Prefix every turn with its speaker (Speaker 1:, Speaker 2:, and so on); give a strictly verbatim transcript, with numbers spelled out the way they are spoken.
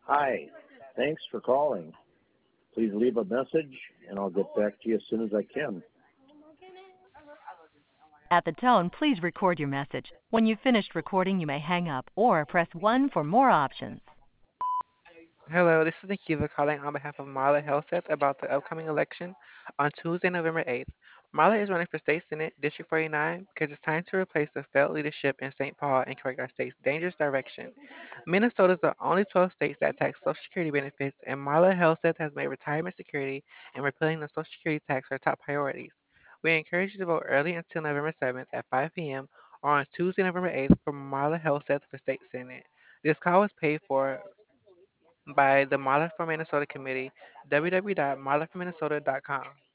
Speaker 1: Hi, thanks for calling. Please leave a message and I'll get back to you as soon as I can.
Speaker 2: At the tone, please record your message. When you've finished recording, you may hang up or press one for more options.
Speaker 3: Hello, this is Nikiva calling on behalf of Marla Helseth about the upcoming election on Tuesday, November eighth. Marla is running for State Senate, District forty-nine, because it's time to replace the failed leadership in Saint Paul and correct our state's dangerous direction. Minnesota is the only twelve states that tax Social Security benefits, and Marla Helseth has made retirement security and repealing the Social Security tax her top priorities. We encourage you to vote early until November seventh at five p m or on Tuesday, November eighth for Marla Helseth for State Senate. This call was paid for by the Marla for Minnesota Committee, w w w dot marla for minnesota dot com.